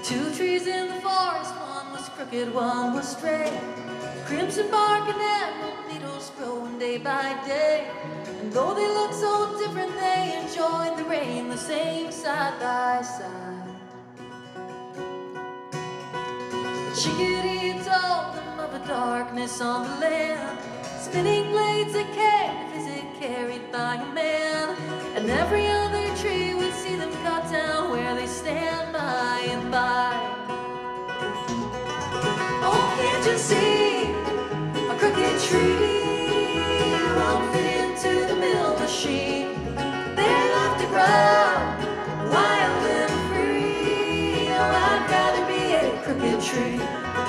Two trees in the forest, one was crooked, one was straight. Crimson bark and emerald needles growing day by day. And though they look so different, they enjoyed the rain the same side by side. The chickadee told them of a darkness on the land, spinning blades that can't visit carried by a man. And every other tree would see them cut down where they stand by and by. Oh, can't you see a crooked tree won't fit into the mill machine? They love to grow wild and free. Oh, I'd rather be a crooked tree.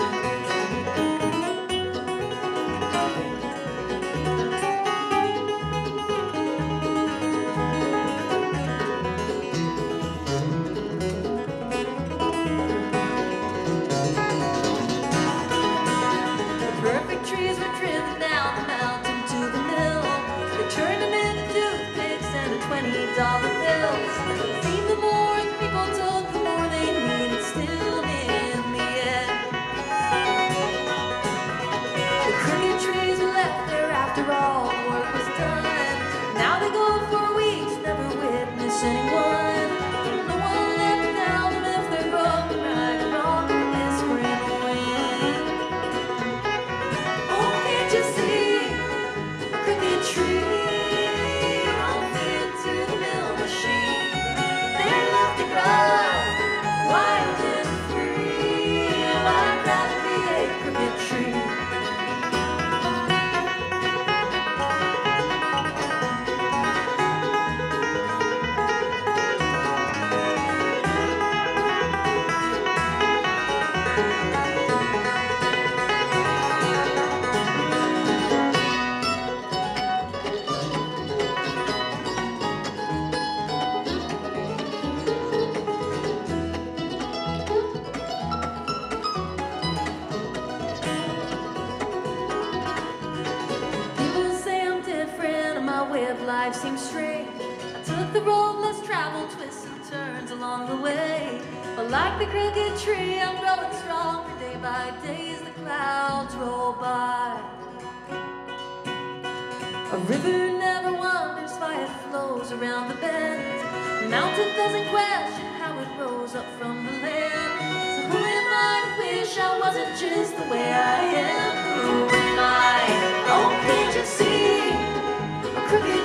Trees were driven down the mountain to the mill. They turned them into toothpicks and $20 bills. It seemed the more the people took, the more they needed still in the end. The crooked trees were left there after all the work was done. Now they go for weeks, never witness anyone. No one left to tell them if they're broken, right or wrong, or whispering the wind. You see a crooked tree won't fit into the mill machine. They love to grow wild and free. Oh, I'd rather be a crooked tree. Life seems strange. I took the road less traveled, twists and turns along the way. But like the crooked tree, I'm growing stronger day by day as the clouds roll by. A river never wanders why it flows around the bend. A mountain doesn't question how it rose up from the land. So who am I to wish I wasn't just the way I am? Who am I? Oh, can't you see a crooked